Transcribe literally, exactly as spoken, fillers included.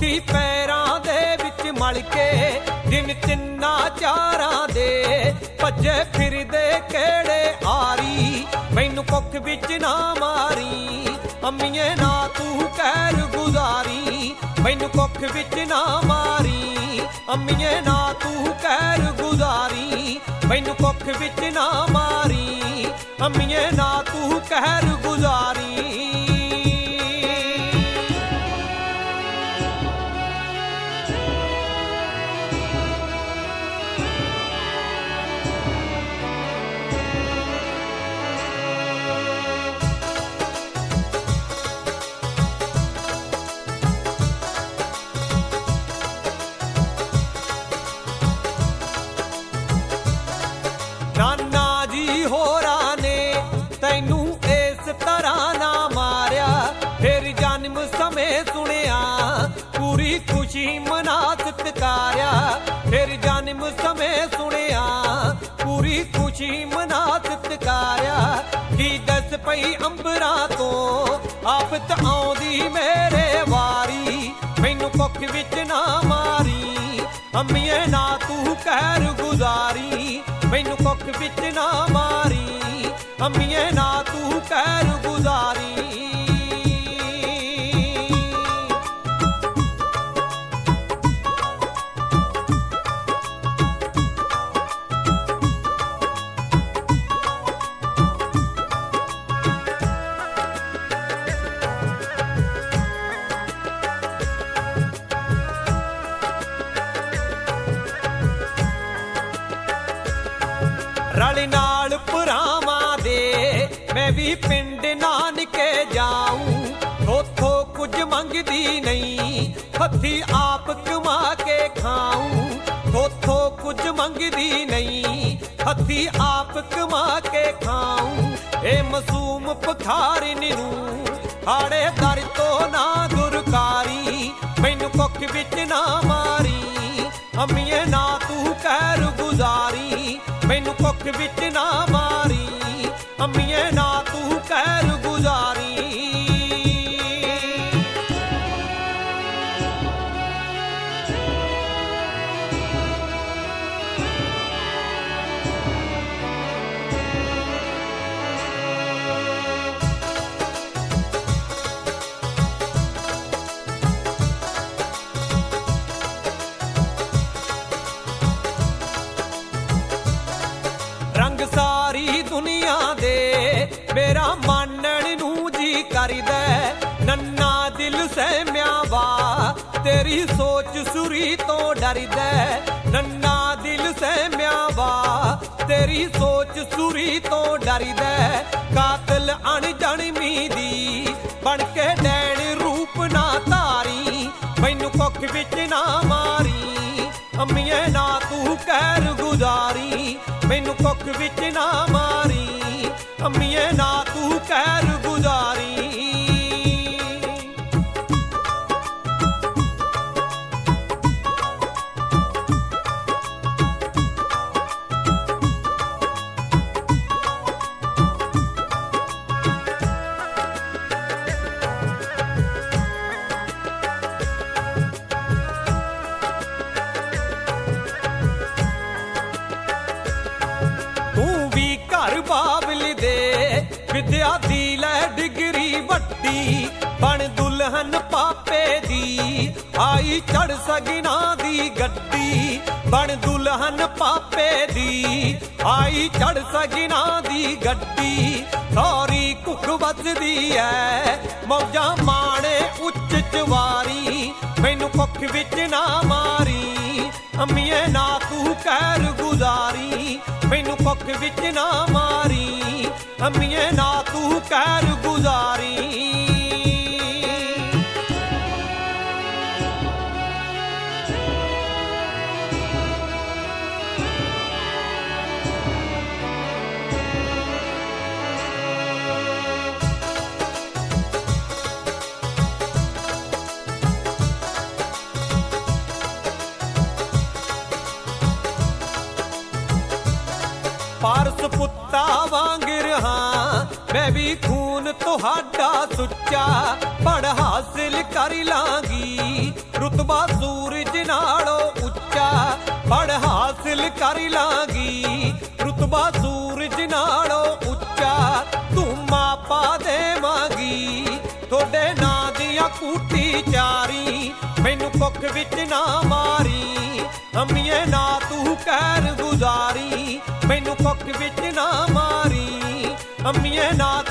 ਮੁੱਠੀ ਪੈਰਾਂ ਦੇ ਵਿੱਚ ਮਲ ਕੇ ਦਿਨ ਤਿੰਨਾ ਚਾਰਾਂ ਦੇ ਭੱਜੇ ਫਿਰਦੇ ਕਿਹੜੇ ਆਰੀ ਮੈਨੂੰ ਕੁੱਖ ਵਿੱਚ ਨਾ ਮਾਰੀ ਅੰਮੀਏ ਨਾ ਤੂੰ ਕਹਿਰ ਗੁਜ਼ਾਰੀ ਮੈਨੂੰ ਕੁੱਖ ਵਿੱਚ ਨਾ ਮਾਰੀ ਅੰਮੀਏ ਨਾ ਤੂੰ ਕਹਿਰ ਗੁਜ਼ਾਰੀ ਮੈਨੂੰ ਕੁੱਖ ਵਿੱਚ ਨਾ ਮਾਰੀ ਅੰਮੀਏ ਨਾ ਤੂੰ ਕਹਿਰ ਗੁਜ਼ਾਰੀ ਨਾਨਾ ਜੀ ਹੋਰਾਂ ਨੇ ਤੈਨੂੰ ਇਸ ਤਰ੍ਹਾਂ ਨਾ ਮਾਰਿਆ ਫਿਰ ਜਨਮ ਸਮੇਂ ਸੁਣਿਆ ਪੂਰੀ ਖੁਸ਼ੀ ਮਨਾ ਸਤਕਾਰਿਆ ਫਿਰ ਜਨਮ ਸਮੇਂ ਸੁਣਿਆ ਪੂਰੀ ਖੁਸ਼ੀ ਮਨਾ ਸਤਕਾਰਿਆ ਕੀ ਦੱਸ ਪਈ ਅੰਬਰਾਂ ਤੋਂ ਆਫਤ ਆਉਂਦੀ ਮੇਰੇ ਵਾਰੀ ਮੈਨੂੰ ਕੁੱਖ ਵਿੱਚ ਨਾ ਮਾਰੀ ਅੰਮੀਏ ਨਾ ਤੂੰ ਕਹਿਰ ਗੁਜ਼ਾਰੀ ਮੈਨੂੰ ਕੁੱਖ ਵਿੱਚ ਨਾ ਮਾਰੀ ਅੰਮੀਏ ਨਾ ਤੂੰ ਕਹਿਰ ਗੁਜ਼ਾਰੀ ਰਲ ਨਾਲ ਭਰਾਵਾਂ ਦੇ ਮੈਂ ਵੀ ਪਿੰਡ ਨਾਨਕੇ ਜਾਊਂ ਉਥੋਂ ਕੁਝ ਮੰਗਦੀ ਨਹੀਂ ਹੱਥੀ ਆਪ ਕਮਾ ਕੇ ਖਾਊਂ ਉਥੋਂ ਕੁਝ ਮੰਗਦੀ ਨਹੀਂ ਹੱਥੀ ਆਪ ਕਮਾ ਕੇ ਖਾਊਂ ਇਹ ਮਾਸੂਮ ਭਖਾਰਨ ਨੂੰ ਹਾੜੇ ਦਰ ਤੋਂ ਨਾ ਦੁਰਕਾਰੀ ਮੈਨੂੰ ਕੁੱਖ ਵਿੱਚ ਨਾ ਮਾਰੀ ਅੰਮੀਏ ਨਾ ਤੂੰ ਕਹਿਰ ਗੁਜ਼ਾਰੀ ਮੈਨੂੰ ਕੁੱਖ ਵਿੱਚ ਨਾ ਮਾਰੀ ਅੰਮੀਏ ਨਾ ਤੂੰ ਕਹਿਰ ਗੁਜ਼ਾਰੀ ਰੰਗ ਸਾਰੀ ਦੁਨੀਆ ਦੇ ਮੇਰਾ ਮਾਨਣ ਨੂੰ ਜੀ ਕਰਦਾ ਨੰਨਾ ਦਿਲ ਸਹਿਮਿਆ ਵਾ ਤੇਰੀ ਸੋਚ ਸੁਰੀ ਤੋਂ ਡਰਦਾ ਨੰਨਾ ਦਿਲ ਸਹਿਮਿਆ ਵਾ ਤੇਰੀ ਸੋਚ ਸੁਰੀ ਤੋਂ ਡਰਦਾ ਕਾਤਲ ਅਣਜਾਣਮੀ ਦੀ ਬਣ ਕੇ ਡੈਣ ਰੂਪ ਨਾ ਧਾਰੀ ਮੈਨੂੰ ਕੁੱਖ ਵਿੱਚ ਨਾ ਮਾਰੀ ਅੰਮੀਏ ਨਾ ਤੂੰ ਕਹਿਰ ਗੁਜ਼ਾਰੀ ਮੈਨੂੰ ਕੁੱਖ ਵਿੱਚ ਨਾ ਮਾਰੀ ਅੰਮੀਏ ਨਾ ਤੂੰ ਕਹਿਰ ਗੁਜ਼ਾਰੀ ਬਾਬਲ ਦੇ ਵਿਦਿਆ ਦੀ ਲੈ ਡਿਗਰੀ ਵੱਡੀ ਬਣ ਦੁਲਹਨ ਪਾਪੇ ਦੀ ਆਈ ਚੜ ਸਗਨਾ ਦੀ ਗੱਡੀ ਬਣ ਦੁਲਹਨ ਪਾਪੇ ਦੀ ਆਈ ਚੜ ਸਗਨਾ ਦੀ ਗੱਡੀ ਸਾਰੀ ਕੁੱਖ ਵੱਜਦੀ ਐ ਮੌਜਾਂ ਮਾਣੇ ਉੱਚ ਚਵਾਰੀ ਮੈਨੂੰ ਕੁੱਖ ਵਿੱਚ ਨਾ ਮਾਰੀ ਅੰਮੀਏ ਨਾ ਤੂੰ ਕਹਿਰ ਗੁਜ਼ਾਰੀ ਮੈਨੂੰ ਕੁੱਖ ਵਿੱਚ ਨਾ ਮਾਰੀ ਅੰਮੀਏ ਨਾ ਤੂੰ ਕਹਿਰ ਗੁਜ਼ਾਰੀ ਪਾਰਸ ਪੁੱਤਾ ਵਾਂਗ ਰਹਾ ਮੈਂ ਵੀ ਖੂਨ ਤੁਹਾਡਾ ਸੁੱਚਾ ਪੜ ਹਾਸਿਲ ਕਰ ਲਾਂਗੀ ਰੁਤਬਾ ਸੂਰਜ ਨਾਲੋਂ ਉੱਚਾ ਪੜ ਹਾਸਿਲ ਕਰ ਲਾਂਗੀ ਰੁਤਬਾ ਸੂਰਜ ਨਾਲੋਂ ਉੱਚਾ ਤੂੰ ਮਾਪਾ ਦੇਵਾਂਗੀ ਤੁਹਾਡੇ ਨਾਂ ਦੀਆਂ ਕੂਟੀ ਚਾਰੀ ਮੈਨੂੰ ਕੁੱਖ ਵਿੱਚ ਨਾ ਮਾਰੀ ਅੰਮੀਏ ਨਾ ਤੂੰ ਕਹਿਰ ਗੁਜ਼ਾਰੀ ਮੈਨੂੰ ਕੁੱਖ ਵਿੱਚ ਨਾ ਮਾਰੀ ਅੰਮੀਏ ਨਾ